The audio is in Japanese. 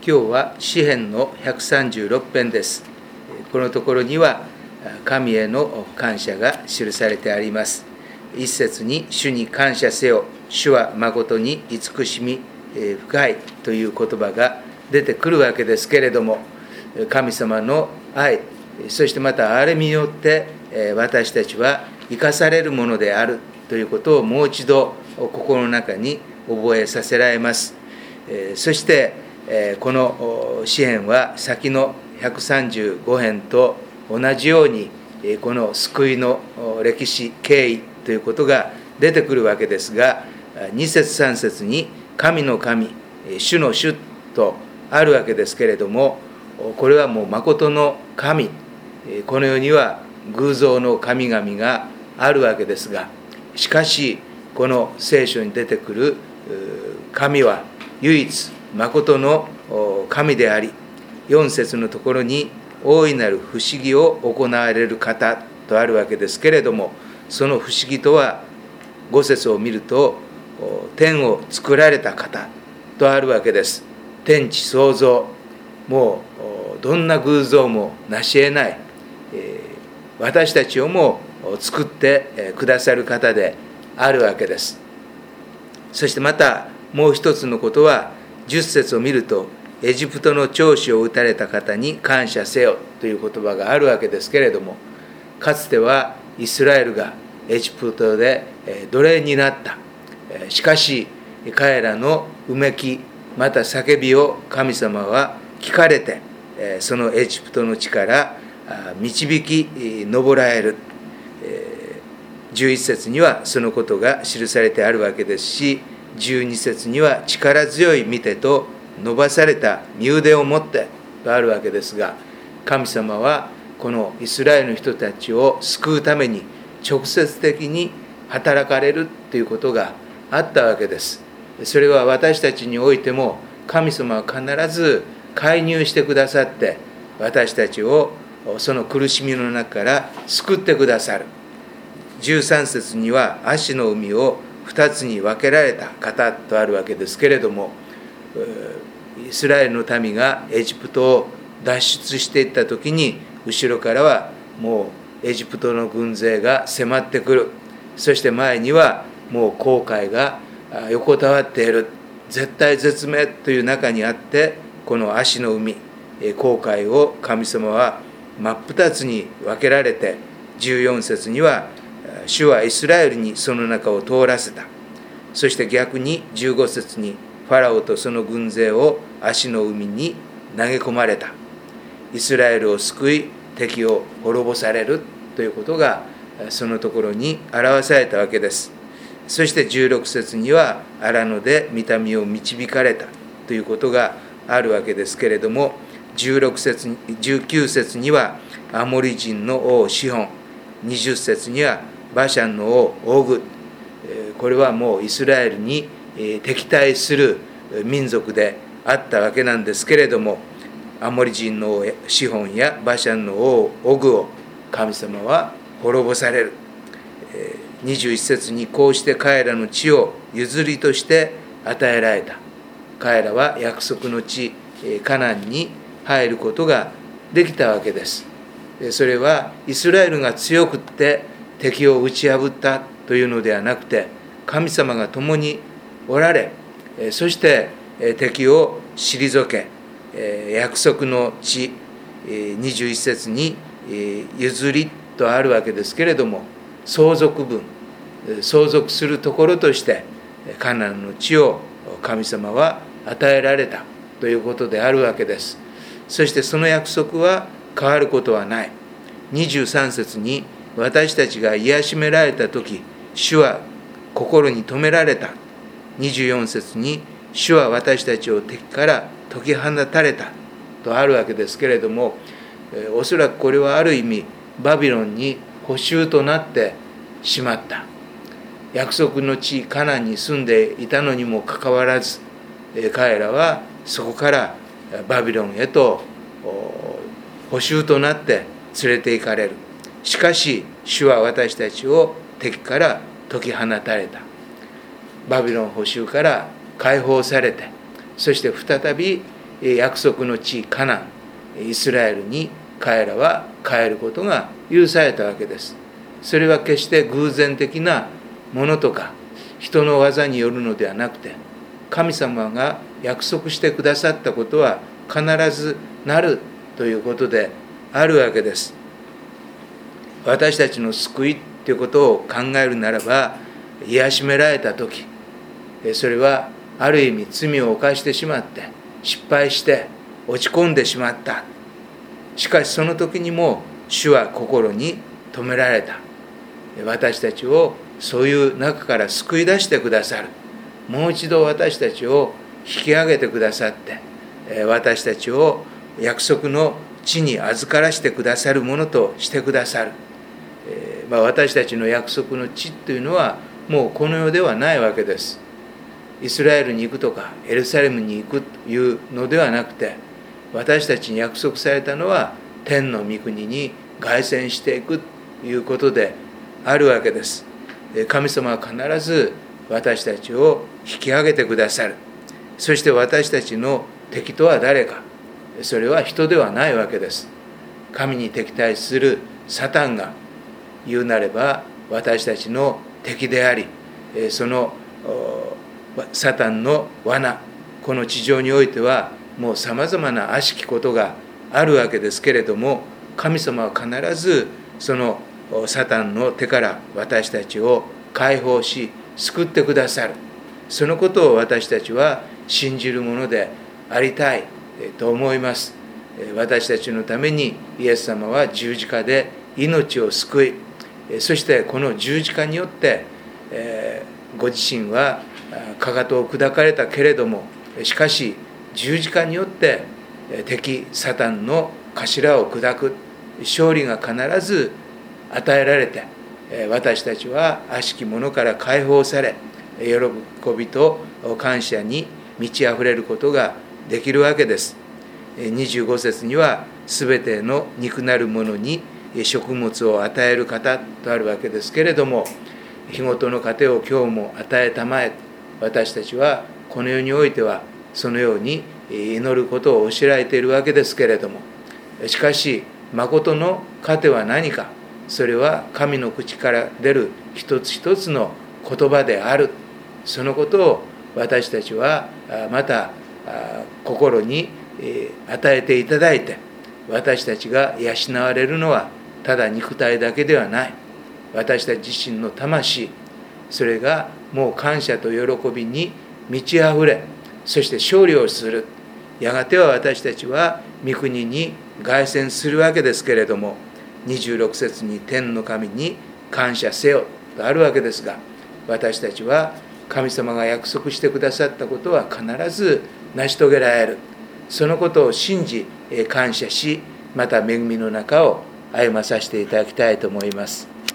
今日は詩編の136編です。このところには神への感謝が記されてあります。一節に主に感謝せよ、主は誠に慈しみ深いという言葉が出てくるわけですけれども、神様の愛、そしてまた憐れみによって私たちは生かされるものであるということをもう一度心の中に覚えさせられます。そしてこの詩編は先の135編と同じようにこの救いの歴史経緯ということが出てくるわけですが、2節3節に神の神、主の主とあるわけですけれども、これはもう誠の神、この世には偶像の神々があるわけですが、しかしこの聖書に出てくる神は唯一誠の神であり、4節のところに大いなる不思議を行われる方とあるわけですけれども、その不思議とは5節を見ると天を作られた方とあるわけです。天地創造、もうどんな偶像もなし得ない、私たちをも作ってくださる方であるわけです。そしてまたもう一つのことは、10節を見るとエジプトの長子を打たれた方に感謝せよという言葉があるわけですけれども、かつてはイスラエルがエジプトで奴隷になった。しかし彼らのうめきまた叫びを神様は聞かれて、そのエジプトの地から導き上られる。11節にはそのことが記されてあるわけですし、12節には力強い御手と伸ばされた身腕を持ってとあるわけですが、神様はこのイスラエルの人たちを救うために直接的に働かれるということがあったわけです。それは私たちにおいても神様は必ず介入してくださって、私たちをその苦しみの中から救ってくださる。13節には葦の海を2つに分けられた方とあるわけですけれども、イスラエルの民がエジプトを脱出していった時に、後ろからはもうエジプトの軍勢が迫ってくる。そして前にはもう航海が横たわっている。絶体絶命という中にあって、この葦の海、航海を神様は真っ二つに分けられて、14節には主はイスラエルにその中を通らせた。そして逆に15節にファラオとその軍勢を葦の海に投げ込まれた。イスラエルを救い敵を滅ぼされるということがそのところに表されたわけです。そして16節には荒野で御民を導かれたということがあるわけですけれども、19節にはアモリ人の王シホン、20節にはバシャンの王オグ、これはもうイスラエルに敵対する民族であったわけなんですけれども、アモリ人の王シホンやバシャンの王オグを神様は滅ぼされる。21節にこうして彼らの地を譲りとして与えられた。彼らは約束の地カナンに入ることができたわけです。それはイスラエルが強くって敵を打ち破ったというのではなくて、神様が共におられ、そして敵を退け、約束の地、21節に譲りとあるわけですけれども、相続分、相続するところとしてカナンの地を神様は与えられたということであるわけです。そしてその約束は変わることはない。23節に私たちが癒しめられたとき、主は心に留められた。24節に主は私たちを敵から解き放たれたとあるわけですけれども、おそらくこれはある意味バビロンに捕囚となってしまった。約束の地カナンに住んでいたのにもかかわらず、彼らはそこからバビロンへと捕囚となって連れて行かれる。しかし主は私たちを敵から解き放たれた。バビロン捕囚から解放されて、そして再び約束の地カナン、イスラエルに彼らは帰ることが許されたわけです。それは決して偶然的なものとか人の技によるのではなくて、神様が約束してくださったことは必ずなるということであるわけです。私たちの救いということを考えるならば、癒しめられた時、それはある意味罪を犯してしまって失敗して落ち込んでしまった。しかしその時にも主は心に留められた。私たちをそういう中から救い出してくださる。もう一度私たちを引き上げてくださって、私たちを約束の地に預からしてくださるものとしてくださる。私たちの約束の地というのはもうこの世ではないわけです。イスラエルに行くとかエルサレムに行くというのではなくて、私たちに約束されたのは天の御国に凱旋していくということであるわけです。神様は必ず私たちを引き上げてくださる。そして私たちの敵とは誰か、それは人ではないわけです。神に敵対するサタンが言うなれば私たちの敵であり、そのサタンの罠、この地上においてはもうさまざまな悪しきことがあるわけですけれども、神様は必ずそのサタンの手から私たちを解放し救ってくださる。そのことを私たちは信じるものでありたいと思います。私たちのためにイエス様は十字架で命を救い、そしてこの十字架によってご自身はかかとを砕かれたけれども、しかし十字架によって敵サタンの頭を砕く勝利が必ず与えられて、私たちは悪しきものから解放され、喜びと感謝に満ち溢れることができるわけです。25節にはすべての肉なるものに食物を与える方とあるわけですけれども、日ごとの糧を今日も与えたまえ、私たちはこの世においてはそのように祈ることを教えられているわけですけれども、しかし誠の糧は何か、それは神の口から出る一つ一つの言葉である。そのことを私たちはまた心に与えていただいて、私たちが養われるのはただ肉体だけではない。私たち自身の魂、それがもう感謝と喜びに満ち溢れ、そして勝利をする。やがては私たちは御国に凱旋するわけですけれども、26節に天の神に感謝せよとあるわけですが、私たちは神様が約束してくださったことは必ず成し遂げられる。そのことを信じ感謝し、また恵みの中を歩まさせていただきたいと思います。